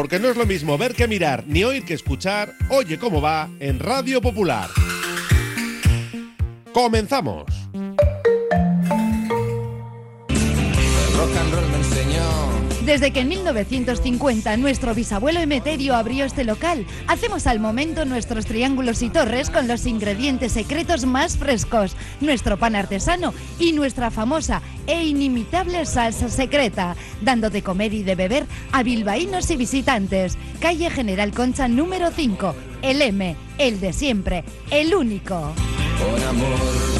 porque no es lo mismo ver que mirar, ni oír que escuchar. Oye cómo va en Radio Popular. ¡Comenzamos! El rock and roll me enseñó. Desde que en 1950 nuestro bisabuelo Emeterio abrió este local, hacemos al momento nuestros triángulos y torres con los ingredientes secretos más frescos, nuestro pan artesano y nuestra famosa e inimitable salsa secreta, dando de comer y de beber a bilbaínos y visitantes. Calle General Concha número 5, el M, el de siempre, el único. Por amor,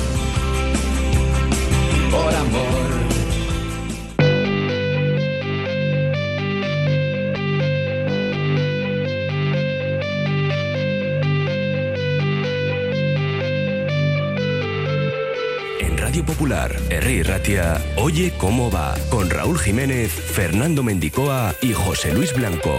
por amor. Radio Popular, Herri Ratia, Oye cómo va, con Raúl Jiménez, Fernando Mendicoa y José Luis Blanco.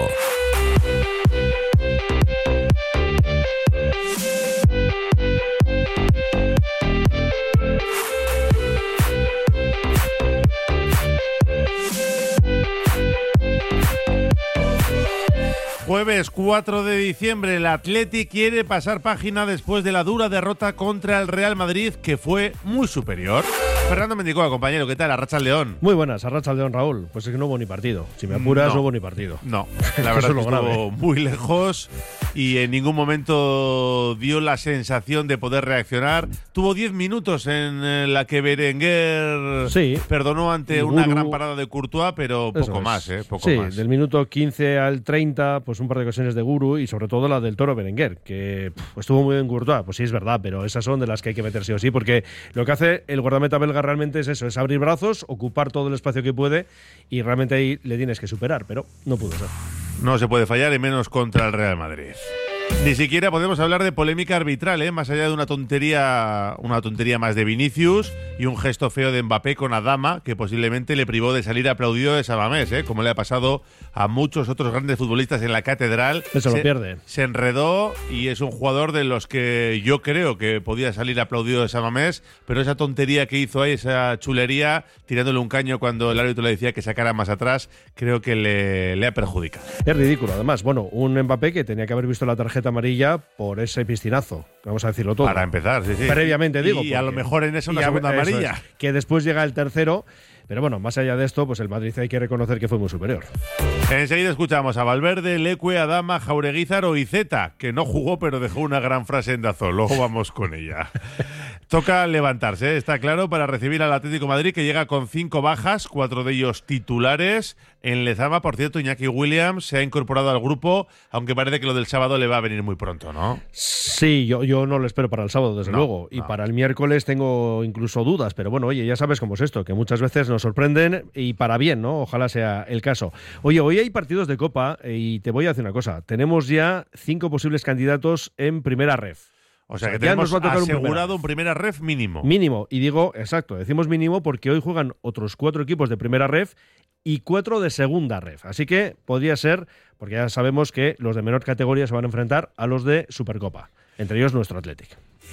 Jueves 4 de diciembre, el Athletic quiere pasar página después de la dura derrota contra el Real Madrid, que fue muy superior. Fernando Mendicoa, compañero, ¿qué tal? Arratsaldeón. Muy buenas, Arratsaldeón, Raúl. Pues es que no hubo ni partido. Si me apuras, no hubo ni partido. No, la verdad es que estuvo grave. Muy lejos y en ningún momento dio la sensación de poder reaccionar. Tuvo 10 minutos en la que Berenguer perdonó ante una gran parada de Courtois, pero poco más, poco más. Del minuto 15 al 30, pues un par de ocasiones de Guru y sobre todo la del Toro Berenguer, que estuvo muy bien Courtois. Pues sí, es verdad, pero esas son de las que hay que meter sí o sí, porque lo que hace el guardameta belga realmente es eso, es abrir brazos, ocupar todo el espacio que puede y realmente ahí le tienes que superar, pero no pudo ser. No se puede fallar, y menos contra el Real Madrid. Ni siquiera podemos hablar de polémica arbitral, más allá de una tontería más de Vinicius y un gesto feo de Mbappé con Adama, que posiblemente le privó de salir aplaudido de Samamés, como le ha pasado a muchos otros grandes futbolistas en la catedral. Lo pierde. Se enredó y es un jugador de los que yo creo que podía salir aplaudido de Samamés, pero esa tontería que hizo ahí, esa chulería, tirándole un caño cuando el árbitro le decía que sacara más atrás, creo que le ha perjudicado. Es ridículo, además. Bueno, un Mbappé que tenía que haber visto la tarjeta amarilla por ese piscinazo, vamos a decirlo todo. Para empezar, sí. Previamente, digo. Y a lo mejor en eso una segunda amarilla. Es, que después llega el tercero, pero bueno, más allá de esto, pues el Madrid hay que reconocer que fue muy superior. Enseguida escuchamos a Valverde, Leque, Adama, Jaureguizar o Iceta, que no jugó pero dejó una gran frase en Dazón. Luego vamos con ella. Toca levantarse, está claro, para recibir al Atlético de Madrid, que llega con 5 bajas, 4 de ellos titulares. En Lezama, por cierto, Iñaki Williams se ha incorporado al grupo, aunque parece que lo del sábado le va a venir muy pronto, ¿no? Sí, yo no lo espero para el sábado, desde luego. Y para el miércoles tengo incluso dudas, pero bueno, oye, ya sabes cómo es esto, que muchas veces nos sorprenden y para bien, ¿no? Ojalá sea el caso. Oye, hoy hay partidos de Copa y te voy a decir una cosa. Tenemos ya 5 posibles candidatos en primera ref. O sea que tenemos asegurado un primera ref mínimo. Mínimo, y digo, exacto, decimos mínimo porque hoy juegan otros 4 equipos de primera ref y 4 de segunda ref. Así que podría ser, porque ya sabemos que los de menor categoría se van a enfrentar a los de Supercopa, entre ellos nuestro Athletic.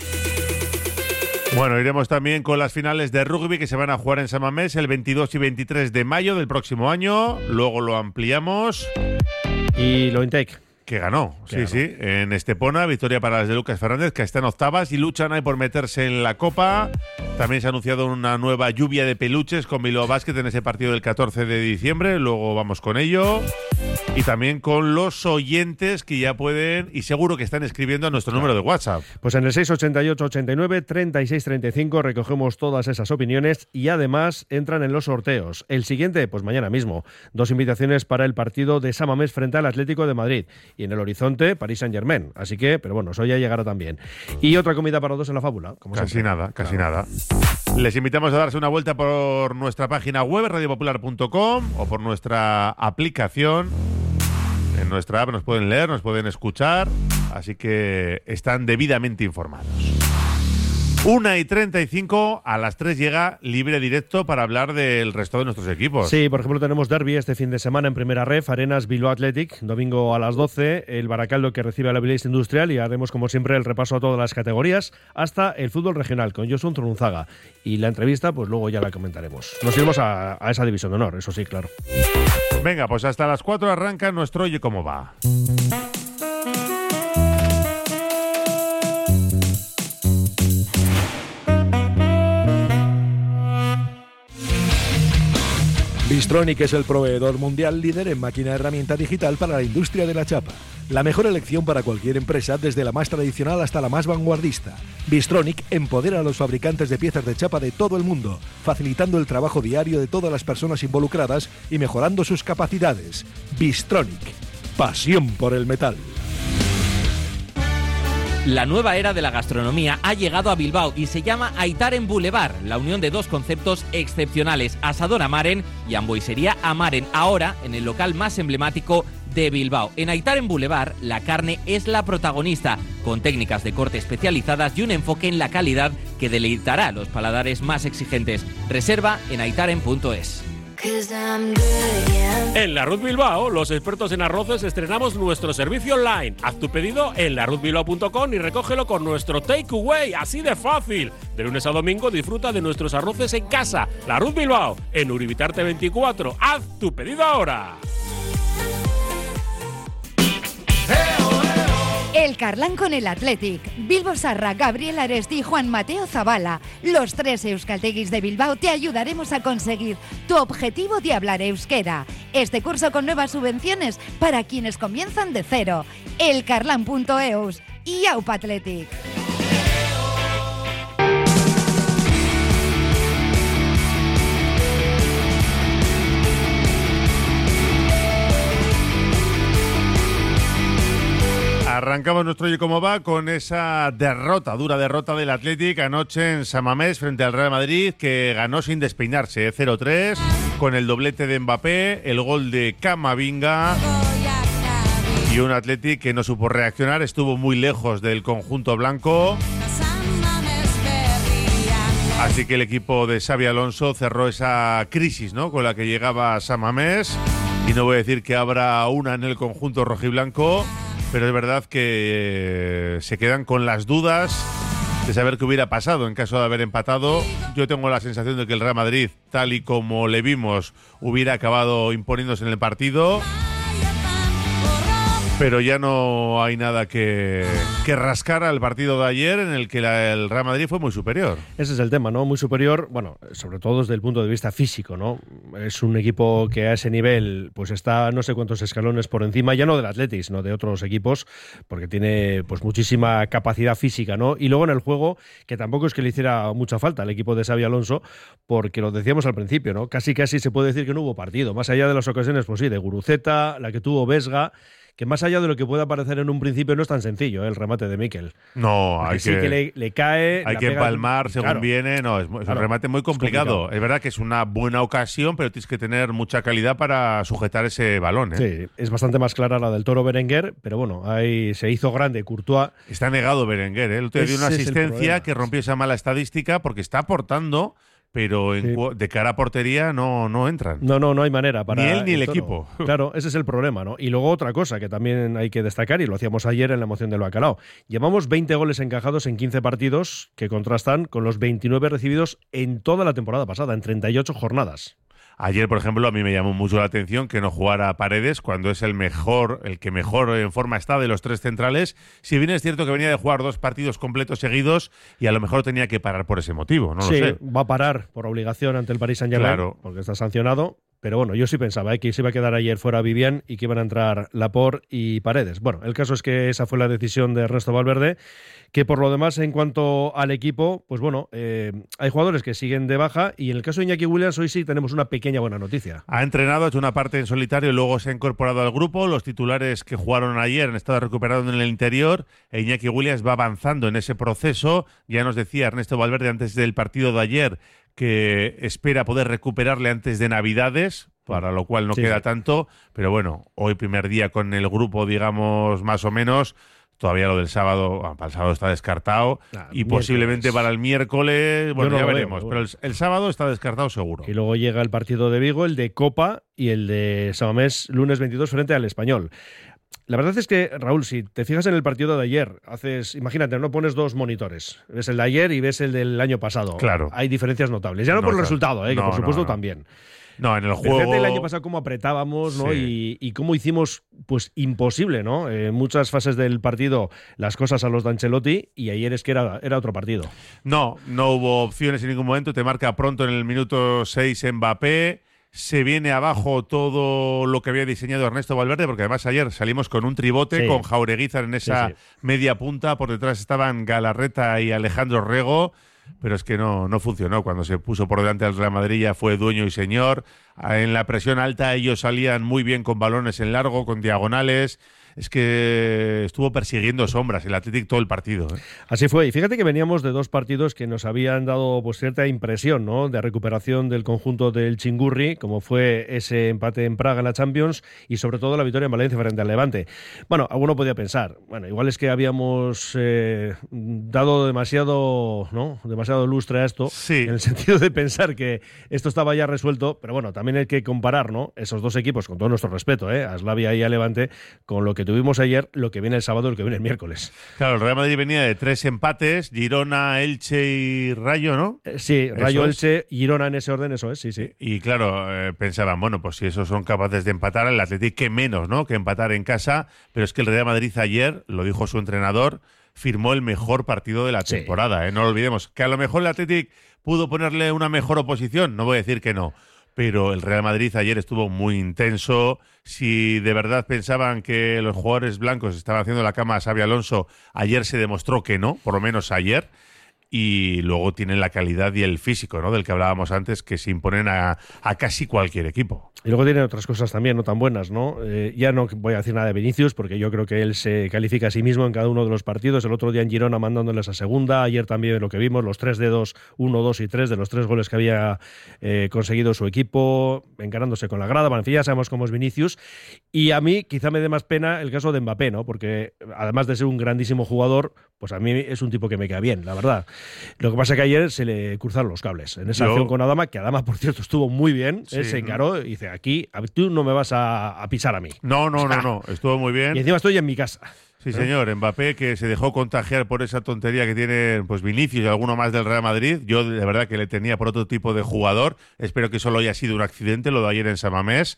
Bueno, iremos también con las finales de rugby que se van a jugar en San Mamés el 22 y 23 de mayo del próximo año. Luego lo ampliamos. Y lo Intec. Que ganó, sí, en Estepona, victoria para las de Lucas Fernández, que están octavas y luchan ahí por meterse en la Copa. También se ha anunciado una nueva lluvia de peluches con Bilbao Basket en ese partido del 14 de diciembre, luego vamos con ello. Y también con los oyentes que ya pueden, y seguro que están escribiendo a nuestro número de WhatsApp. Pues en el 688-89-3635 recogemos todas esas opiniones y además entran en los sorteos. El siguiente, pues mañana mismo, 2 invitaciones para el partido de San Mamés frente al Atlético de Madrid. Y en el horizonte, Paris Saint-Germain. Así que, pero bueno, eso ya llegará también. Y otra comida para 2 en la fábula. Como casi siempre. Casi nada. Les invitamos a darse una vuelta por nuestra página web, radiopopular.com, o por nuestra aplicación. En nuestra app nos pueden leer, nos pueden escuchar, así que están debidamente informados. 1:35, a las 3 llega Libre Directo para hablar del resto de nuestros equipos. Sí, por ejemplo, tenemos derbi este fin de semana en primera ref, Arenas Bilbao Athletic, domingo a las 12, el Baracaldo que recibe a la Avilés Industrial, y haremos como siempre el repaso a todas las categorías, hasta el fútbol regional con Josun Zurunzaga. Y la entrevista, pues luego ya la comentaremos. Nos iremos a esa división de honor, eso sí, claro. Venga, pues hasta las 4 arranca nuestro Oye Cómo Va. Bystronic es el proveedor mundial líder en máquina herramienta digital para la industria de la chapa. La mejor elección para cualquier empresa, desde la más tradicional hasta la más vanguardista. Bystronic empodera a los fabricantes de piezas de chapa de todo el mundo, facilitando el trabajo diario de todas las personas involucradas y mejorando sus capacidades. Bystronic, pasión por el metal. La nueva era de la gastronomía ha llegado a Bilbao y se llama Aitaren Boulevard, la unión de dos conceptos excepcionales, Asador Amaren y Hamburguesería Amaren, ahora en el local más emblemático de Bilbao. En Aitaren Boulevard, la carne es la protagonista, con técnicas de corte especializadas y un enfoque en la calidad que deleitará a los paladares más exigentes. Reserva en aitaren.es. En La Ruz Bilbao, los expertos en arroces estrenamos nuestro servicio online. Haz tu pedido en laruzbilbao.com y recógelo con nuestro takeaway, así de fácil. De lunes a domingo disfruta de nuestros arroces en casa. La Ruz Bilbao, en Uribitarte 24. Haz tu pedido ahora. El Carlán con el Athletic. Bilbo Sarra, Gabriel Aresti y Juan Mateo Zabala. Los 3 euskalteguis de Bilbao te ayudaremos a conseguir tu objetivo de hablar euskera. Este curso con nuevas subvenciones para quienes comienzan de cero. Elcarlan.eus y Aupa Athletic. Arrancamos nuestro Oye Cómo Va con esa dura derrota del Athletic anoche en San Mamés frente al Real Madrid, que ganó sin despeinarse, 0-3, con el doblete de Mbappé, el gol de Camavinga y un Athletic que no supo reaccionar, estuvo muy lejos del conjunto blanco. Así que el equipo de Xabi Alonso cerró esa crisis, ¿no?, con la que llegaba a San Mamés, y no voy a decir que habrá una en el conjunto rojiblanco, pero es verdad que se quedan con las dudas de saber qué hubiera pasado en caso de haber empatado. Yo tengo la sensación de que el Real Madrid, tal y como le vimos, hubiera acabado imponiéndose en el partido, pero ya no hay nada que rascar al partido de ayer, en el que el Real Madrid fue muy superior. Ese es el tema, ¿no? Muy superior, bueno, sobre todo desde el punto de vista físico, ¿no? Es un equipo que a ese nivel pues está no sé cuántos escalones por encima, ya no del Athletic, sino de otros equipos, porque tiene pues muchísima capacidad física, ¿no? Y luego en el juego, que tampoco es que le hiciera mucha falta al equipo de Xabi Alonso, porque lo decíamos al principio, ¿no? Casi se puede decir que no hubo partido, más allá de las ocasiones, pues sí, de Guruceta, la que tuvo Vesga, que más allá de lo que pueda parecer en un principio no es tan sencillo, el remate de Mikel. No, hay que le cae. Hay que empalmar según viene. No, es un remate muy complicado. Es verdad que es una buena ocasión, pero tienes que tener mucha calidad para sujetar ese balón, ¿eh? Sí, es bastante más clara la del Toro Berenguer, pero bueno, ahí se hizo grande Courtois. Está negado Berenguer, ¿eh? El otro día dio una asistencia que rompió esa mala estadística porque está aportando, pero de cara a portería no entran. No hay manera para ni él ni el equipo. Claro, ese es el problema, ¿no? Y luego otra cosa que también hay que destacar, y lo hacíamos ayer en la moción del Bacalao. Llevamos 20 goles encajados en 15 partidos, que contrastan con los 29 recibidos en toda la temporada pasada, en 38 jornadas. Ayer, por ejemplo, a mí me llamó mucho la atención que no jugara Paredes cuando es el que mejor en forma está de los 3 centrales. Si bien es cierto que venía de jugar 2 partidos completos seguidos y a lo mejor tenía que parar por ese motivo, no lo sé. Va a parar por obligación ante el Paris Saint-Germain, porque está sancionado. Pero bueno, yo sí pensaba que se iba a quedar ayer fuera Vivian y que iban a entrar Laporte y Paredes. Bueno, el caso es que esa fue la decisión de Ernesto Valverde, que por lo demás, en cuanto al equipo, pues bueno, hay jugadores que siguen de baja, y en el caso de Iñaki Williams hoy sí tenemos una pequeña buena noticia. Ha entrenado, ha hecho una parte en solitario y luego se ha incorporado al grupo. Los titulares que jugaron ayer han estado recuperados en el interior, e Iñaki Williams va avanzando en ese proceso. Ya nos decía Ernesto Valverde antes del partido de ayer que espera poder recuperarle antes de Navidades, para lo cual no queda tanto, pero bueno, hoy primer día con el grupo, digamos, más o menos. Todavía lo del sábado, para el sábado está descartado, y posiblemente para el miércoles, bueno, ya veremos, pero el sábado está descartado seguro. Y luego llega el partido de Vigo, el de Copa y el de San Mamés, lunes 22 frente al Español. La verdad es que, Raúl, si te fijas en el partido de ayer, imagínate, no pones 2 monitores, ves el de ayer y ves el del año pasado. Claro. Hay diferencias notables. Ya no por el resultado, que por supuesto también. No, en el juego... Fíjate el año pasado cómo apretábamos, ¿no? Sí. Y cómo hicimos, pues, imposible, ¿no? En muchas fases del partido las cosas a los de Ancelotti, y ayer es que era otro partido. No hubo opciones en ningún momento. Te marca pronto en el minuto 6 Mbappé. Se viene abajo todo lo que había diseñado Ernesto Valverde, porque además ayer salimos con un tribote, con Jaureguizar en esa media punta. Por detrás estaban Galarreta y Alejandro Rego. Pero es que no funcionó. Cuando se puso por delante al Real Madrid ya fue dueño y señor. En la presión alta ellos salían muy bien con balones en largo, con diagonales. Es que estuvo persiguiendo sombras el Athletic todo el partido. Así fue. Y fíjate que veníamos de dos partidos que nos habían dado pues cierta impresión, ¿no? De recuperación del conjunto del Chingurri, como fue ese empate en Praga en la Champions y sobre todo la victoria en Valencia frente al Levante. Bueno, alguno podía pensar, igual es que habíamos dado demasiado lustre a esto, en el sentido de pensar que esto estaba ya resuelto, pero bueno, también hay que comparar, ¿no? Esos dos equipos, con todo nuestro respeto, a Slavia y a Levante, con lo que tuvimos ayer, lo que viene el sábado y lo que viene el miércoles. Claro, el Real Madrid venía de 3 empates, Girona, Elche y Rayo, ¿no? Sí, Rayo, Elche, Girona en ese orden, eso es, sí. Y claro, pensaban, bueno, pues si esos son capaces de empatar, el Athletic, qué menos, ¿no? Que empatar en casa, pero es que el Real Madrid ayer, lo dijo su entrenador, firmó el mejor partido de la temporada, No lo olvidemos, que a lo mejor el Athletic pudo ponerle una mejor oposición, no voy a decir que no, pero el Real Madrid ayer estuvo muy intenso. Si de verdad pensaban que los jugadores blancos estaban haciendo la cama a Xabi Alonso, ayer se demostró que no, por lo menos ayer. Y luego tienen la calidad y el físico, ¿no? Del que hablábamos antes, que se imponen a casi cualquier equipo. Y luego tienen otras cosas también no tan buenas, ¿no? Ya no voy a decir nada de Vinicius, porque yo creo que él se califica a sí mismo en cada uno de los partidos. El otro día en Girona mandándoles a segunda. Ayer también lo que vimos, los 3 dedos, 1, 2 y 3 de los 3 goles que había conseguido su equipo, encarándose con la grada. Bueno, en fin, ya sabemos cómo es Vinicius. Y a mí quizá me dé más pena el caso de Mbappé, ¿no? Porque además de ser un grandísimo jugador, pues a mí es un tipo que me cae bien, la verdad. Lo que pasa es que ayer se le cruzaron los cables en esa acción con Adama, que Adama, por cierto, estuvo muy bien, se encaró y dice, aquí tú no me vas a pisar a mí. No, estuvo muy bien. Y encima estoy en mi casa. Sí, señor, Mbappé, que se dejó contagiar por esa tontería que tiene pues Vinicius y alguno más del Real Madrid. Yo de verdad que le tenía por otro tipo de jugador. Espero que solo haya sido un accidente, lo de ayer en San Mamés.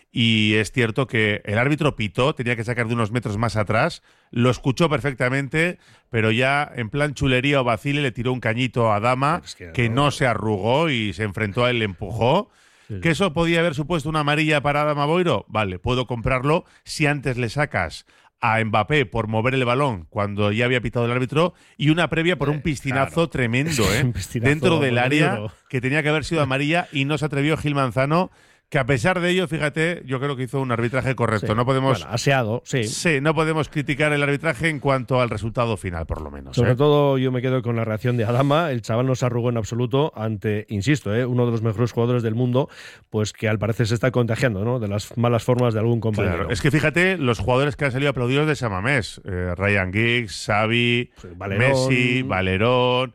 Y es cierto que el árbitro pitó, tenía que sacar de unos metros más atrás, lo escuchó perfectamente, pero ya en plan chulería o vacile le tiró un cañito a Adama, que no se arrugó y se enfrentó a él, le empujó. ¿Que eso podía haber supuesto una amarilla para Adama Boiro? Vale, puedo comprarlo si antes le sacas a Mbappé por mover el balón cuando ya había pitado el árbitro y una previa por un piscinazo tremendo, dentro del área, que tenía que haber sido amarilla y no se atrevió Gil Manzano, que a pesar de ello, fíjate, yo creo que hizo un arbitraje correcto. Sí. No podemos, bueno, aseado, sí. Sí, no podemos criticar el arbitraje en cuanto al resultado final, por lo menos. Sobre todo yo me quedo con la reacción de Adama. El chaval no se arrugó en absoluto ante, insisto, uno de los mejores jugadores del mundo, pues que al parecer se está contagiando, ¿no? De las malas formas de algún compañero. Claro, es que fíjate los jugadores que han salido aplaudidos de San Mamés. Ryan Giggs, Xavi, Messi, Valerón,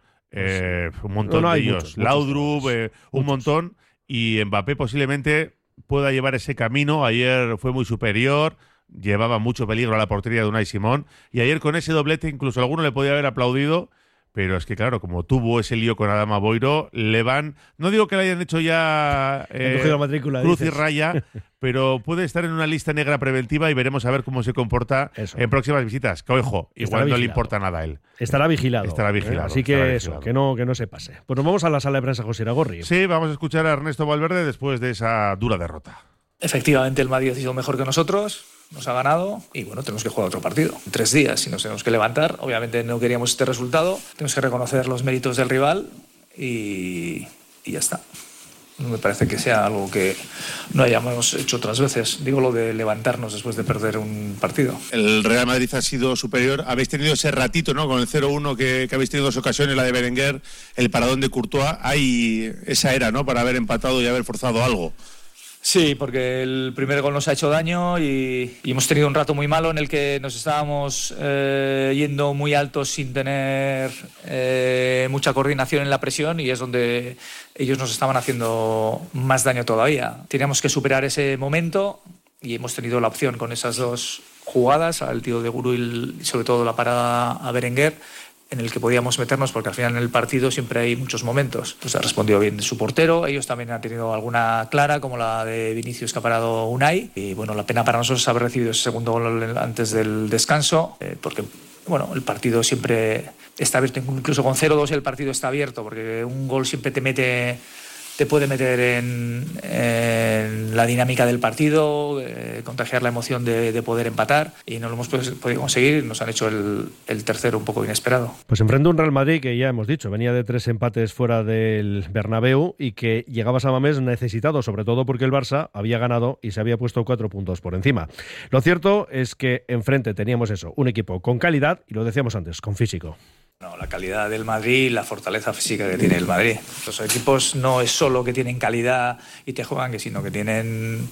un montón de ellos. Laudrup, un montón. Y Mbappé posiblemente pueda llevar ese camino. Ayer fue muy superior, llevaba mucho peligro a la portería de Unai Simón. Y ayer con ese doblete incluso alguno le podía haber aplaudido. Pero es que claro, como tuvo ese lío con Adama Boiro, le van... No digo que le hayan hecho ya cruz y raya, pero puede estar en una lista negra preventiva y veremos a ver cómo se comporta en próximas visitas. Que ojo, igual no le importa nada a él. Estará vigilado. Estará vigilado. Así que eso, que no se pase. Pues nos vamos a la sala de prensa José Iragorri. Sí, vamos a escuchar a Ernesto Valverde después de esa dura derrota. Efectivamente, el Madrid ha sido mejor que nosotros, nos ha ganado y bueno, tenemos que jugar otro partido. En 3 días y nos tenemos que levantar. Obviamente no queríamos este resultado, tenemos que reconocer los méritos del rival y ya está. No me parece que sea algo que no hayamos hecho otras veces. Digo lo de levantarnos después de perder un partido. El Real Madrid ha sido superior. Habéis tenido ese ratito, ¿no? Con el 0-1 que habéis tenido 2 ocasiones, la de Berenguer, el paradón de Courtois. Hay esa era, ¿no? Para haber empatado y haber forzado algo. Sí, porque el primer gol nos ha hecho daño y hemos tenido un rato muy malo en el que nos estábamos yendo muy altos sin tener mucha coordinación en la presión y es donde ellos nos estaban haciendo más daño todavía. Teníamos que superar ese momento y hemos tenido la opción con esas 2 jugadas, al tiro de Guru y sobre todo la parada a Berenguer, en el que podíamos meternos, porque al final en el partido siempre hay muchos momentos. Pues ha respondido bien su portero, ellos también han tenido alguna clara, como la de Vinicius que ha parado Unai, y bueno, la pena para nosotros es haber recibido ese segundo gol antes del descanso, porque bueno, el partido siempre está abierto, incluso con 0-2 el partido está abierto, porque un gol siempre te puede meter en la dinámica del partido, contagiar la emoción de poder empatar, y no lo hemos podido conseguir. Nos han hecho el tercero un poco inesperado. Pues enfrenta un Real Madrid que ya hemos dicho, venía de 3 empates fuera del Bernabéu y que llegaba a Samamés necesitado, sobre todo porque el Barça había ganado y se había puesto 4 puntos por encima. Lo cierto es que enfrente teníamos eso, un equipo con calidad y lo decíamos antes, con físico. No, la calidad del Madrid y la fortaleza física que tiene el Madrid. Los equipos no es solo que tienen calidad y te juegan, sino que tienen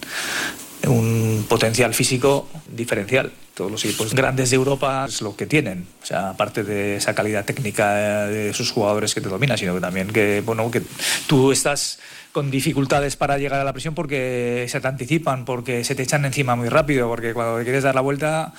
un potencial físico diferencial. Todos los equipos grandes de Europa es lo que tienen. O sea, aparte de esa calidad técnica de sus jugadores que te dominan, sino que también que tú estás con dificultades para llegar a la presión porque se te anticipan, porque se te echan encima muy rápido, porque cuando quieres dar la vuelta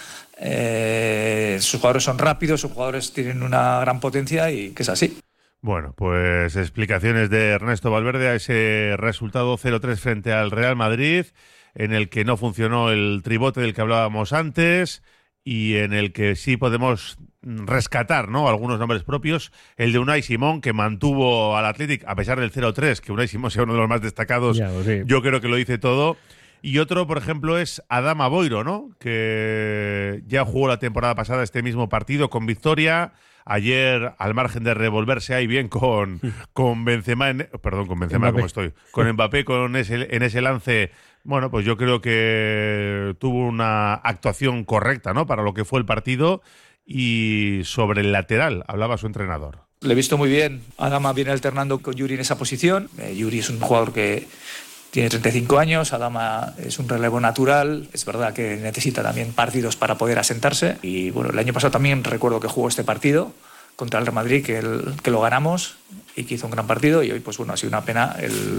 sus jugadores son rápidos, sus jugadores tienen una gran potencia y que es así. Bueno, pues explicaciones de Ernesto Valverde a ese resultado 0-3 frente al Real Madrid, en el que no funcionó el tribote del que hablábamos antes y en el que sí podemos rescatar, ¿no?, algunos nombres propios. El de Unai Simón, que mantuvo al Athletic a pesar del 0-3, que Unai Simón sea uno de los más destacados, sí. Yo creo que lo dice todo. Y otro, por ejemplo, es Adama Boiro, ¿no?, que ya jugó la temporada pasada este mismo partido con victoria. Ayer, al margen de revolverse ahí bien con Benzema, con Mbappé en ese lance, bueno, pues yo creo que tuvo una actuación correcta, ¿no?, para lo que fue el partido. Y sobre el lateral, hablaba su entrenador. Le he visto muy bien. Adama viene alternando con Yuri en esa posición. Yuri es un jugador que tiene 35 años, Adama es un relevo natural. Es verdad que necesita también partidos para poder asentarse. Y bueno, el año pasado también recuerdo que jugó este partido contra el Real Madrid, que lo ganamos y que hizo un gran partido. Y hoy, pues bueno, ha sido una pena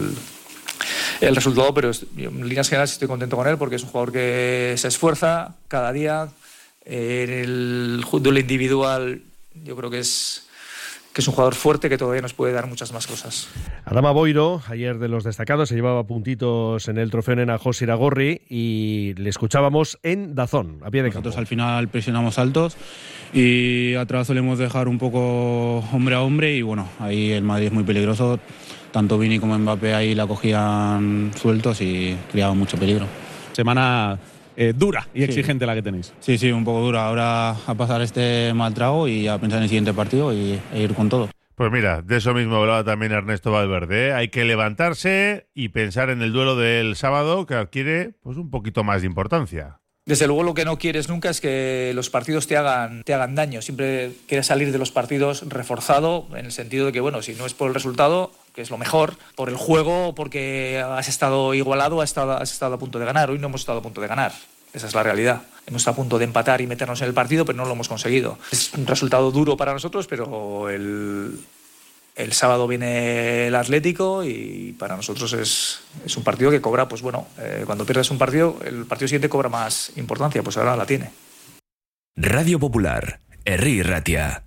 el resultado, pero en líneas generales estoy contento con él porque es un jugador que se esfuerza cada día. En el duelo individual yo creo que es un jugador fuerte que todavía nos puede dar muchas más cosas. Adama Boiro, ayer de los destacados, se llevaba puntitos en el trofeo Nena José Iragorri y le escuchábamos en Dazón, a pie de campo. Nosotros al final presionamos altos y a Trabazo le hemos dejado un poco hombre a hombre y bueno, ahí el Madrid es muy peligroso, tanto Vini como Mbappé ahí la cogían sueltos y creaban mucho peligro. Semana dura y exigente la que tenéis. Sí, un poco dura. Ahora a pasar este mal trago y a pensar en el siguiente partido e ir con todo. Pues mira, de eso mismo hablaba también Ernesto Valverde. Hay que levantarse y pensar en el duelo del sábado, que adquiere pues un poquito más de importancia. Desde luego lo que no quieres nunca es que los partidos te hagan daño. Siempre quieres salir de los partidos reforzado, en el sentido de que, bueno, si no es por el resultado, que es lo mejor, por el juego, porque has estado igualado, has estado a punto de ganar. Hoy no hemos estado a punto de ganar. Esa es la realidad. Hemos estado a punto de empatar y meternos en el partido, pero no lo hemos conseguido. Es un resultado duro para nosotros, pero el sábado viene el Atlético y para nosotros es un partido que cobra, pues bueno, cuando pierdes un partido, el partido siguiente cobra más importancia, pues ahora la tiene. Radio Popular, Herri Ratia.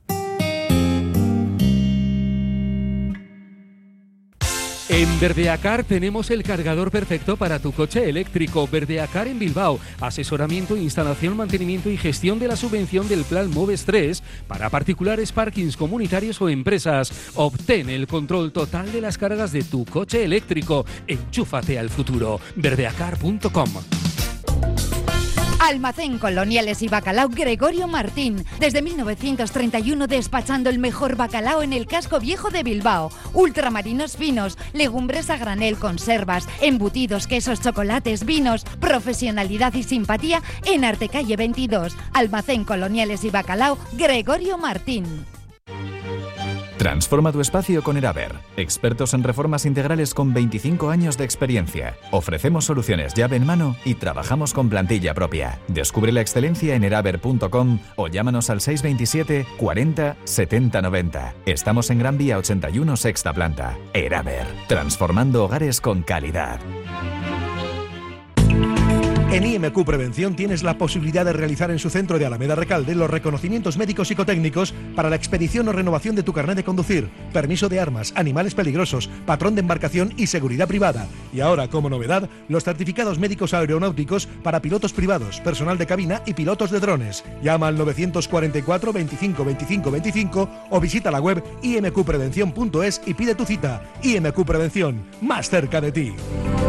En Verdeacar tenemos el cargador perfecto para tu coche eléctrico. Verdeacar en Bilbao. Asesoramiento, instalación, mantenimiento y gestión de la subvención del Plan Moves 3 para particulares, parkings comunitarios o empresas. Obtén el control total de las cargas de tu coche eléctrico. Enchúfate al futuro. Verdeacar.com. Almacén Coloniales y Bacalao Gregorio Martín. Desde 1931 despachando el mejor bacalao en el casco viejo de Bilbao. Ultramarinos finos, legumbres a granel, conservas, embutidos, quesos, chocolates, vinos. Profesionalidad y simpatía en Artecalle 22. Almacén Coloniales y Bacalao Gregorio Martín. Transforma tu espacio con Eraber, expertos en reformas integrales con 25 años de experiencia. Ofrecemos soluciones llave en mano y trabajamos con plantilla propia. Descubre la excelencia en eraber.com o llámanos al 627 40 70 90. Estamos en Gran Vía 81, sexta planta. Eraber, transformando hogares con calidad. En IMQ Prevención tienes la posibilidad de realizar en su centro de Alameda Recalde los reconocimientos médicos psicotécnicos para la expedición o renovación de tu carnet de conducir, permiso de armas, animales peligrosos, patrón de embarcación y seguridad privada. Y ahora, como novedad, los certificados médicos aeronáuticos para pilotos privados, personal de cabina y pilotos de drones. Llama al 944 25 25 25 o visita la web imqprevención.es y pide tu cita. IMQ Prevención, más cerca de ti.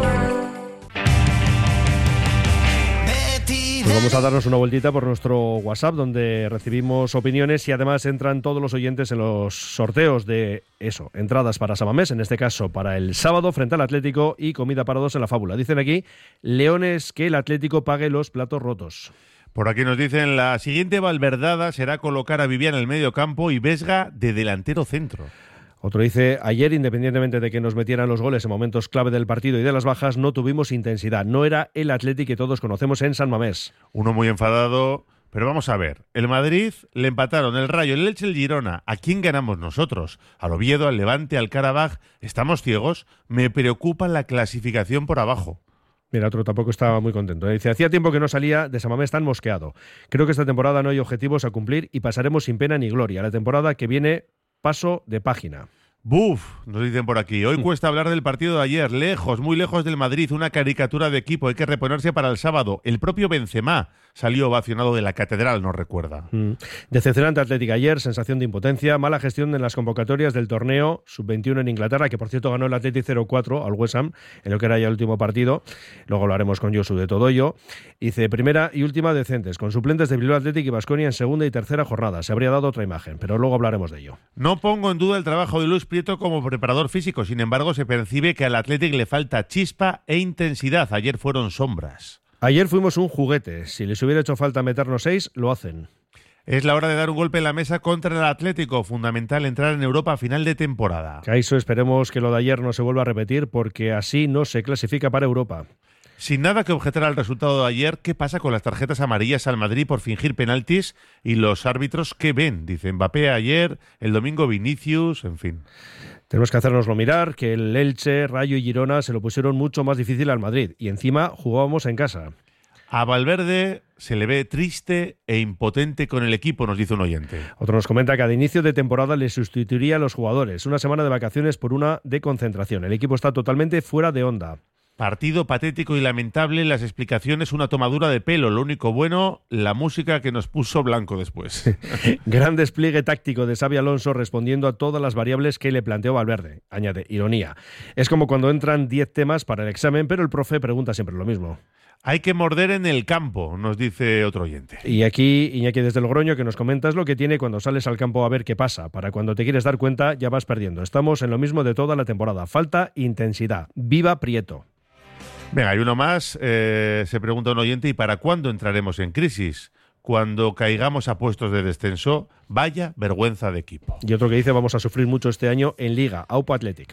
Pues vamos a darnos una vueltita por nuestro WhatsApp, donde recibimos opiniones y además entran todos los oyentes en los sorteos de eso, entradas para Samamés, en este caso para el sábado frente al Atlético y comida para dos en la Fábula. Dicen aquí, Leones, que el Atlético pague los platos rotos. Por aquí nos dicen, la siguiente valverdada será colocar a Vivian en el medio campo y Vesga de delantero centro. Otro dice, ayer, independientemente de que nos metieran los goles en momentos clave del partido y de las bajas, no tuvimos intensidad. No era el Atleti que todos conocemos en San Mamés. Uno muy enfadado, pero vamos a ver. El Madrid le empataron, el Rayo, el Elche, el Girona. ¿A quién ganamos nosotros? ¿Al Oviedo, al Levante, al Karabaj? ¿Estamos ciegos? Me preocupa la clasificación por abajo. Mira, otro tampoco estaba muy contento. Dice, hacía tiempo que no salía de San Mamés tan mosqueado. Creo que esta temporada no hay objetivos a cumplir y pasaremos sin pena ni gloria. La temporada que viene... paso de página. Buf, nos dicen por aquí. Hoy cuesta hablar del partido de ayer. Lejos, muy lejos del Madrid. Una caricatura de equipo. Hay que reponerse para el sábado. El propio Benzema salió ovacionado de la catedral, nos recuerda. Decepcionante Atlético ayer, sensación de impotencia, mala gestión en las convocatorias del torneo sub-21 en Inglaterra, que por cierto ganó el Atlético 0-4 al West Ham, en lo que era ya el último partido. Luego hablaremos con Josu de todo ello. Dice, primera y última decentes, con suplentes de Bilbao Athletic y Baskonia en segunda y tercera jornada. Se habría dado otra imagen, pero luego hablaremos de ello. No pongo en duda el trabajo de Luis Prieto como preparador físico, sin embargo se percibe que al Athletic le falta chispa e intensidad. Ayer fueron sombras. Ayer fuimos un juguete. Si les hubiera hecho falta meternos 6, lo hacen. Es la hora de dar un golpe en la mesa contra el Atlético. Fundamental entrar en Europa a final de temporada. Caiso, esperemos que lo de ayer no se vuelva a repetir, porque así no se clasifica para Europa. Sin nada que objetar al resultado de ayer, ¿qué pasa con las tarjetas amarillas al Madrid por fingir penaltis y los árbitros qué ven? Dice Mbappé ayer, el domingo Vinicius, en fin. Tenemos que hacérnoslo mirar, que el Elche, Rayo y Girona se lo pusieron mucho más difícil al Madrid y encima jugábamos en casa. A Valverde se le ve triste e impotente con el equipo, nos dice un oyente. Otro nos comenta que al inicio de temporada le sustituiría a los jugadores. Una semana de vacaciones por una de concentración. El equipo está totalmente fuera de onda. Partido patético y lamentable, las explicaciones una tomadura de pelo. Lo único bueno, la música que nos puso blanco después. Gran despliegue táctico de Xabi Alonso respondiendo a todas las variables que le planteó Valverde. Añade, ironía. Es como cuando entran 10 temas para el examen, pero el profe pregunta siempre lo mismo. Hay que morder en el campo, nos dice otro oyente. Y aquí Iñaki desde Logroño, que nos comentas lo que tiene cuando sales al campo a ver qué pasa. Para cuando te quieres dar cuenta, ya vas perdiendo. Estamos en lo mismo de toda la temporada. Falta intensidad. ¡Viva Prieto! Venga, hay uno más. Se pregunta un oyente, ¿y para cuándo entraremos en crisis? Cuando caigamos a puestos de descenso, vaya vergüenza de equipo. Y otro que dice, vamos a sufrir mucho este año en Liga, Aupa Athletic.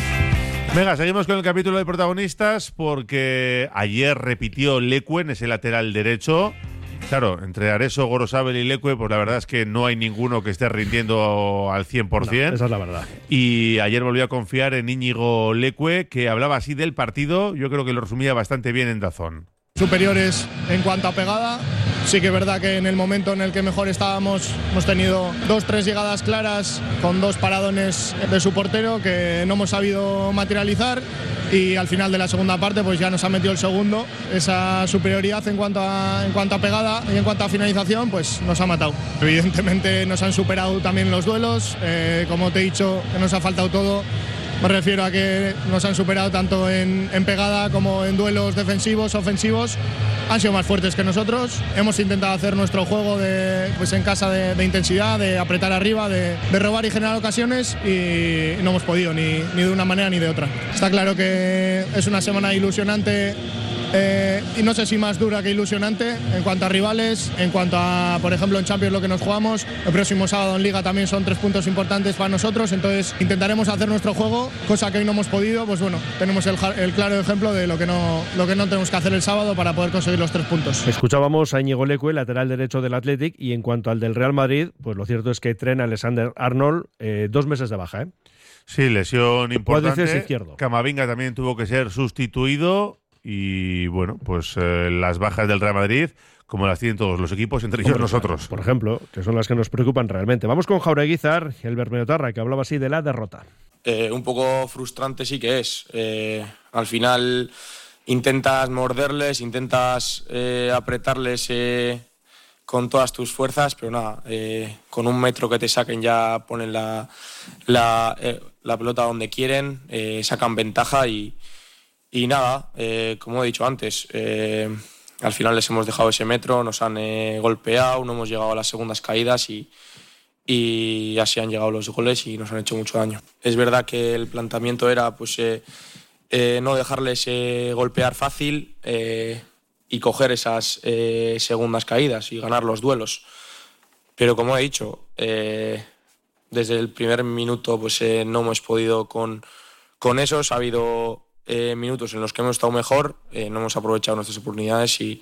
Venga, seguimos con el capítulo de protagonistas porque ayer repitió Leque en ese lateral derecho. Claro, entre Areso, Gorosabel y Leque, pues la verdad es que no hay ninguno que esté rindiendo al 100%. No, esa es la verdad. Y ayer volvió a confiar en Íñigo Leque, que hablaba así del partido. Yo creo que lo resumía bastante bien en DAZN. Superiores en cuanto a pegada. Sí que es verdad que en el momento en el que mejor estábamos hemos tenido 2-3 llegadas claras con 2 paradones de su portero que no hemos sabido materializar y al final de la segunda parte pues ya nos ha metido el segundo. Esa superioridad en cuanto a pegada y en cuanto a finalización pues nos ha matado. Evidentemente nos han superado también los duelos, como te he dicho que nos ha faltado todo. Me refiero a que nos han superado tanto en pegada como en duelos defensivos, ofensivos. Han sido más fuertes que nosotros. Hemos intentado hacer nuestro juego pues en casa de intensidad, de apretar arriba, de robar y generar ocasiones y no hemos podido ni de una manera ni de otra. Está claro que es una semana ilusionante. Y no sé si más dura que ilusionante en cuanto a rivales, en cuanto a, por ejemplo, en Champions lo que nos jugamos. El próximo sábado en Liga también son 3 puntos importantes para nosotros, entonces intentaremos hacer nuestro juego, cosa que hoy no hemos podido. Pues bueno, tenemos el claro ejemplo de lo que no tenemos que hacer el sábado para poder conseguir los 3 puntos. Escuchábamos a Íñigo Leque, lateral derecho del Athletic, y en cuanto al del Real Madrid, pues lo cierto es que Trent Alexander-Arnold 2 meses de baja, ¿eh? Sí, lesión importante. Cuádriceps izquierdo. Camavinga también tuvo que ser sustituido. y bueno, pues las bajas del Real Madrid, como las tienen todos los equipos, entre ellos nosotros. Por ejemplo, que son las que nos preocupan realmente. Vamos con Jaureguizar y el Bermeotarra, que hablaba así de la derrota. Un poco frustrante sí que es. Al final intentas morderles, intentas apretarles con todas tus fuerzas, pero nada, con 1 metro que te saquen ya ponen la pelota donde quieren, sacan ventaja y nada, como he dicho antes, al final les hemos dejado ese metro, nos han golpeado, no hemos llegado a las segundas caídas y así han llegado los goles y nos han hecho mucho daño. Es verdad que el planteamiento era pues no dejarles golpear fácil y coger esas segundas caídas y ganar los duelos. Pero como he dicho, desde el primer minuto pues no hemos podido con esos. Ha habido minutos en los que hemos estado mejor, no hemos aprovechado nuestras oportunidades y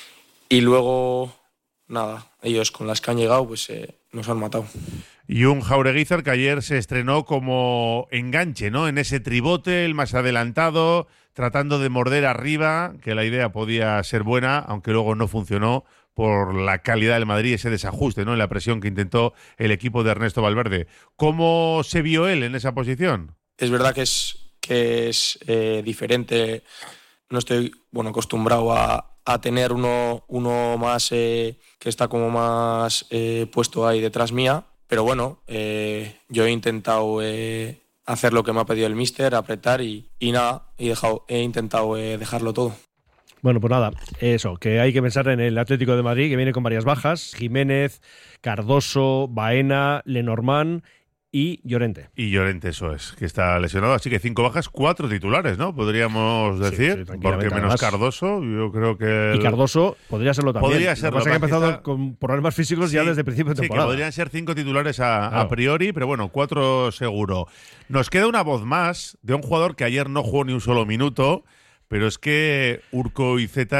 luego, nada, ellos con las que han llegado pues nos han matado. Y un Jaureguizar que ayer se estrenó como enganche, ¿no? En ese tribote, el más adelantado, tratando de morder arriba, que la idea podía ser buena, aunque luego no funcionó por la calidad del Madrid, ese desajuste, ¿no? En la presión que intentó el equipo de Ernesto Valverde. ¿Cómo se vio él en esa posición? Es verdad que es diferente. No estoy acostumbrado a tener uno más que está como más puesto ahí detrás mía. Pero bueno, yo he intentado hacer lo que me ha pedido el míster, apretar y nada, he intentado dejarlo todo. Bueno, pues nada, eso, que hay que pensar en el Atlético de Madrid, que viene con varias bajas: Jiménez, Cardoso, Baena, Lenormand y Llorente. Y Llorente, eso es, que está lesionado. Así que 5 bajas, 4 titulares, ¿no? Podríamos decir, sí, porque menos más. Cardoso, yo creo que... Y Cardoso podría serlo también. Podría serlo. Lo que pasa es que ha empezado con problemas físicos ya desde el principio de temporada. Sí, que podrían ser 5 titulares a priori, pero bueno, 4 seguro. Nos queda una voz más de un jugador que ayer no jugó ni un solo minuto, pero es que Urko Izeta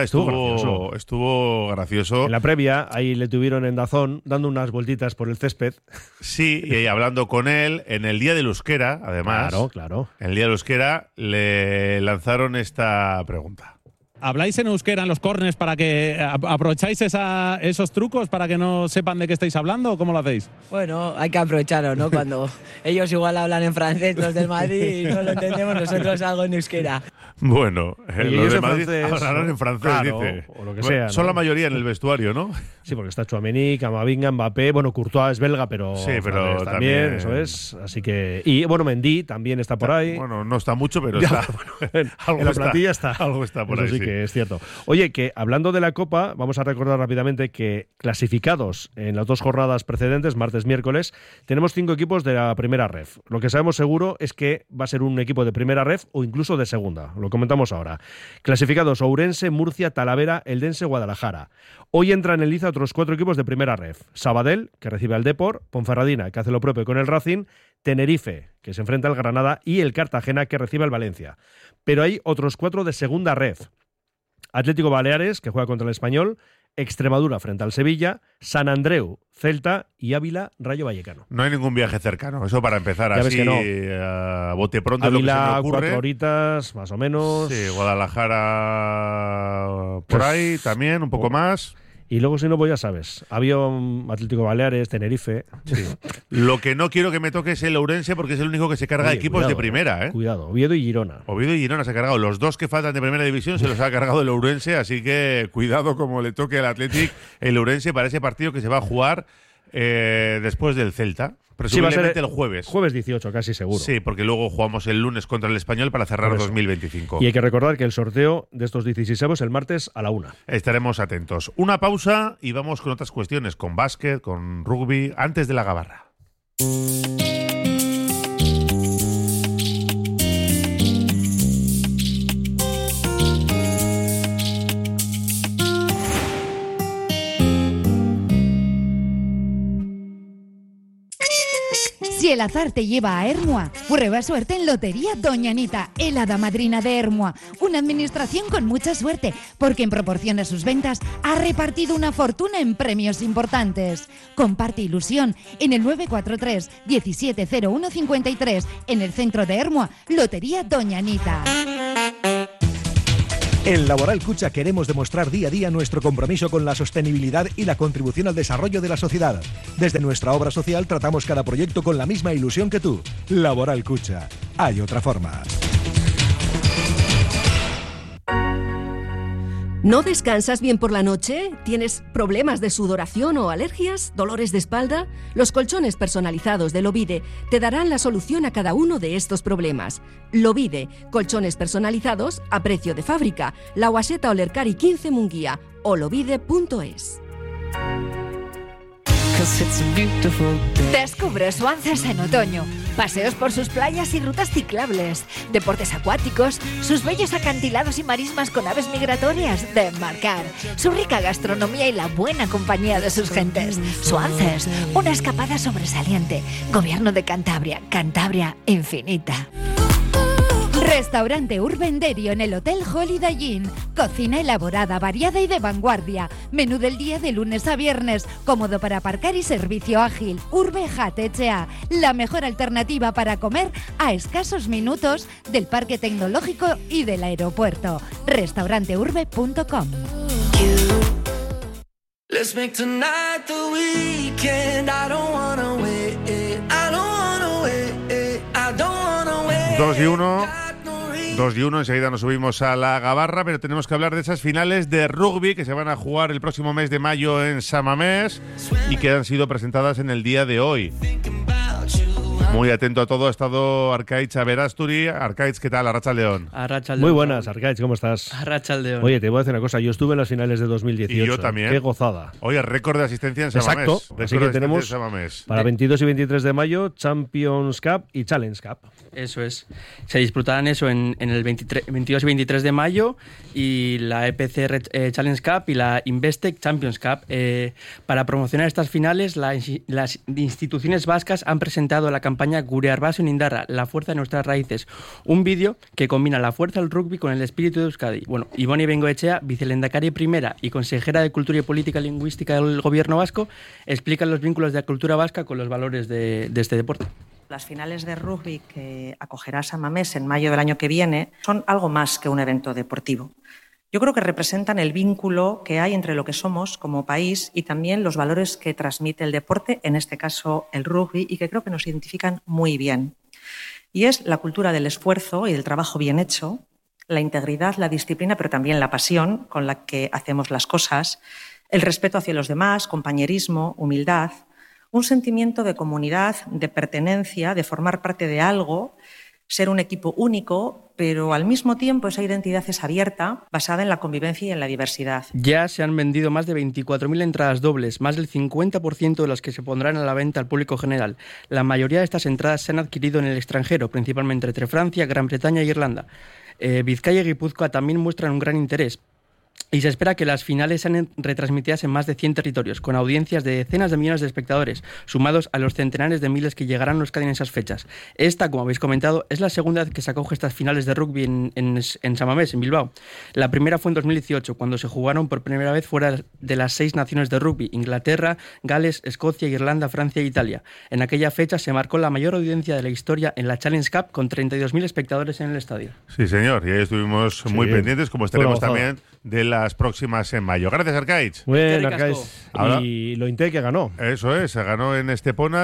estuvo gracioso. En la previa, ahí le tuvieron en Dazón dando unas vueltitas por el césped. Sí, y hablando con él en el Día del Euskera, además. Claro. En el Día del Euskera le lanzaron esta pregunta. ¿Habláis en euskera en los córners para que aprovecháis esos trucos para que no sepan de qué estáis hablando o cómo lo hacéis? Bueno, hay que aprovecharlo, ¿no? Cuando ellos igual hablan en francés, los del Madrid, y no lo entendemos, nosotros algo en euskera. Bueno, los de Madrid hablarán en francés, claro, dice. O lo que sea, son ¿no? la mayoría en el vestuario, ¿no? Sí, porque está Tchouaméni, Camavinga, Mbappé, bueno, Courtois es belga, pero también, eso es. Así que y bueno, Mendy también está por ahí. Bueno, no está mucho, pero está. En la plantilla está. Algo está por eso ahí. Sí que es cierto. Oye, que hablando de la Copa, vamos a recordar rápidamente que clasificados en las 2 jornadas precedentes, martes, miércoles, tenemos 5 equipos de la primera ref. Lo que sabemos seguro es que va a ser un equipo de primera ref o incluso de segunda. Lo comentamos ahora. Clasificados: Ourense, Murcia, Talavera, Eldense, Guadalajara. Hoy entran en liza otros 4 equipos de primera ref: Sabadell, que recibe al Depor; Ponferradina, que hace lo propio con el Racing; Tenerife, que se enfrenta al Granada; y el Cartagena, que recibe al Valencia. Pero hay otros 4 de segunda ref: Atlético Baleares, que juega contra el Español; Extremadura frente al Sevilla; San Andreu, Celta; y Ávila, Rayo Vallecano. No hay ningún viaje cercano, eso para empezar ya así, ves que no. A bote pronto. Ávila, es lo que se me ocurre. 4 horitas, más o menos. Sí, Guadalajara por ahí también, un poco más. Y luego, si no, pues ya sabes, avión, Atlético Baleares, Tenerife. Sí. Lo que no quiero que me toque es el Ourense, porque es el único que se carga de equipos de primera. Cuidado, Oviedo y Girona. Oviedo y Girona se ha cargado. Los 2 que faltan de primera división se los ha cargado el Ourense, así que cuidado como le toque al Athletic el Ourense para ese partido que se va a jugar después del Celta. Presumiblemente va a ser el jueves. Jueves 18, casi seguro. Sí, porque luego jugamos el lunes contra el Español para cerrar 2025. Y hay que recordar que el sorteo de estos 16avos el martes a la 1. Estaremos atentos. Una pausa y vamos con otras cuestiones, con básquet, con rugby, antes de la gabarra. Si el azar te lleva a Ermua, prueba suerte en Lotería Doña Anita, el hada madrina de Ermua. Una administración con mucha suerte, porque en proporción a sus ventas ha repartido una fortuna en premios importantes. Comparte ilusión en el 943 170153, en el centro de Ermua, Lotería Doña Anita. En Laboral Cucha queremos demostrar día a día nuestro compromiso con la sostenibilidad y la contribución al desarrollo de la sociedad. Desde nuestra obra social tratamos cada proyecto con la misma ilusión que tú. Laboral Cucha. Hay otra forma. ¿No descansas bien por la noche? ¿Tienes problemas de sudoración o alergias? ¿Dolores de espalda? Los colchones personalizados de Lovide te darán la solución a cada uno de estos problemas. Lovide, colchones personalizados a precio de fábrica. La Guaseta Olercari 15 Munguía o lovide.es. Descubre Suances en otoño. Paseos por sus playas y rutas ciclables, deportes acuáticos, sus bellos acantilados y marismas con aves migratorias de embarcar, su rica gastronomía y la buena compañía de sus gentes. Suances, una escapada sobresaliente. Gobierno de Cantabria, Cantabria infinita. Restaurante Urbenderio en el Hotel Holiday Inn. Cocina elaborada, variada y de vanguardia. Menú del día de lunes a viernes. Cómodo para aparcar y servicio ágil. Urbe Jatechea. La mejor alternativa para comer a escasos minutos del Parque Tecnológico y del aeropuerto. Restauranteurbe.com. Let's make tonight the weekend. I don't wanna wait. I don't wanna wait. I don't wanna wait. 2 y 1, enseguida nos subimos a la gabarra, pero tenemos que hablar de esas finales de rugby que se van a jugar el próximo mes de mayo en Samamés y que han sido presentadas en el día de hoy. Muy atento a todo ha estado Arkaitz Aberasturi. Arkaitz, ¿qué tal? Arratsaldeon. Muy buenas, Arkaitz, ¿cómo estás? Arratsaldeon. Oye, te voy a decir una cosa, yo estuve en las finales de 2018. Y yo también. Qué gozada. Oye, récord de asistencia en Samamés. Exacto, así que tenemos para 22 y 23 de mayo Champions Cup y Challenge Cup. Eso es. Se disputarán eso en el 22 y 23 de mayo y la EPCR Challenge Cup y la Investec Champions Cup. Para promocionar estas finales, las instituciones vascas han presentado la campaña Gure Arbaso Indarra, la fuerza de nuestras raíces. Un vídeo que combina la fuerza del rugby con el espíritu de Euskadi. Bueno, Ivone Bengoechea, vicelendakari primera y consejera de Cultura y Política Lingüística del Gobierno vasco, explican los vínculos de la cultura vasca con los valores de este deporte. Las finales de rugby que acogerá Samamés en mayo del año que viene son algo más que un evento deportivo. Yo creo que representan el vínculo que hay entre lo que somos como país y también los valores que transmite el deporte, en este caso el rugby, y que creo que nos identifican muy bien. Y es la cultura del esfuerzo y del trabajo bien hecho, la integridad, la disciplina, pero también la pasión con la que hacemos las cosas, el respeto hacia los demás, compañerismo, humildad, un sentimiento de comunidad, de pertenencia, de formar parte de algo, ser un equipo único, pero al mismo tiempo esa identidad es abierta, basada en la convivencia y en la diversidad. Ya se han vendido más de 24.000 entradas dobles, más del 50% de las que se pondrán a la venta al público general. La mayoría de estas entradas se han adquirido en el extranjero, principalmente entre Francia, Gran Bretaña e Irlanda. Vizcaya y Guipúzcoa también muestran un gran interés. Y se espera que las finales sean retransmitidas en más de 100 territorios, con audiencias de decenas de millones de espectadores, sumados a los centenares de miles que llegarán a Euskadi en esas fechas. Esta, como habéis comentado, es la segunda vez que se acoge estas finales de rugby en Samamés, en Bilbao. La primera fue en 2018, cuando se jugaron por primera vez fuera de las 6 naciones de rugby: Inglaterra, Gales, Escocia, Irlanda, Francia e Italia. En aquella fecha se marcó la mayor audiencia de la historia en la Challenge Cup, con 32.000 espectadores en el estadio. Sí, señor, y ahí estuvimos muy pendientes, como estaremos también de las próximas en mayo. Gracias, Arkaitz. Muy bien, Arkaitz. Y lo Inte que ganó. Eso es, ganó en Estepona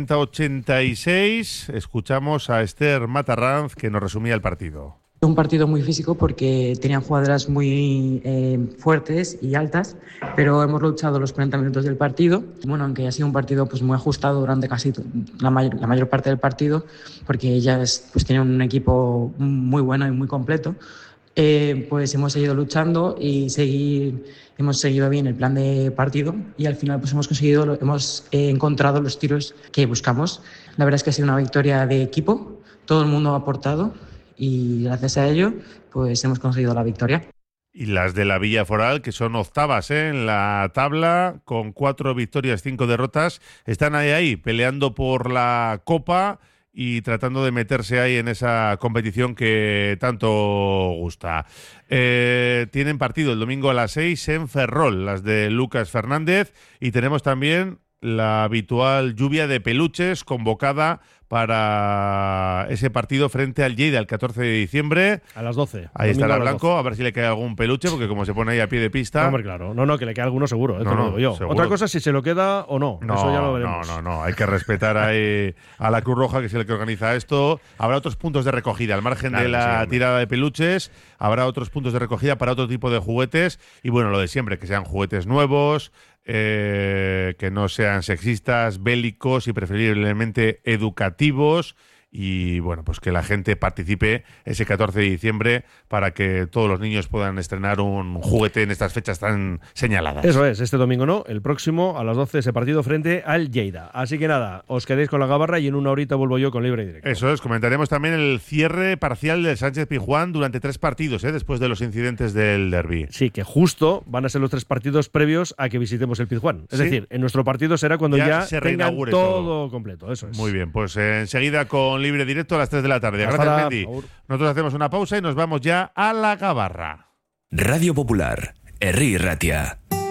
70-86. Escuchamos a Esther Matarranz, que nos resumía el partido. Un partido muy físico porque tenían jugadoras muy fuertes y altas, pero hemos luchado los 40 minutos del partido. Bueno, aunque ha sido un partido pues muy ajustado durante casi la mayor parte del partido, porque ellas pues tienen un equipo muy bueno y muy completo. Pues hemos seguido luchando y hemos seguido bien el plan de partido y al final pues hemos encontrado los tiros que buscamos. La verdad es que ha sido una victoria de equipo, todo el mundo ha aportado y gracias a ello pues hemos conseguido la victoria. Y las de la Villa Foral, que son octavas en la tabla, con 4 victorias, 5 derrotas, están ahí peleando por la Copa y tratando de meterse ahí en esa competición que tanto gusta. Tienen partido el domingo a las 6 en Ferrol, las de Lucas Fernández, y tenemos también la habitual lluvia de peluches convocada para ese partido frente al Lleida el 14 de diciembre. A las 12. Ahí estará Blanco, a ver si le cae algún peluche, porque como se pone ahí a pie de pista... Hombre, claro. No, que le cae alguno seguro, eso lo digo yo. Seguro. Otra cosa es si se lo queda o no. Eso ya lo veremos. No. Hay que respetar ahí a la Cruz Roja, que es el que organiza esto. Habrá otros puntos de recogida. Al margen de la tirada de peluches, habrá otros puntos de recogida para otro tipo de juguetes. Y bueno, lo de siempre, que sean juguetes nuevos, que no sean sexistas, bélicos y preferiblemente educativos. Y bueno, pues que la gente participe ese 14 de diciembre para que todos los niños puedan estrenar un juguete en estas fechas tan señaladas. Eso es, este domingo no, el próximo a las 12 ese partido frente al Lleida. Así que nada, os quedéis con la gabarra y en una horita vuelvo yo con Libre y Directo. Eso es, comentaremos también el cierre parcial del Sánchez Pizjuán durante 3 partidos, después de los incidentes del derbi. Sí, que justo van a ser los 3 partidos previos a que visitemos el Pizjuán. Es decir, en nuestro partido será cuando ya se tengan reinaugure todo completo. Eso es. Muy bien, pues enseguida con Libre Directo a las 3 de la tarde. Hasta Gracias, ahora. Mendy. Nosotros hacemos una pausa y nos vamos ya a la gabarra. Radio Popular, Herri Ratia.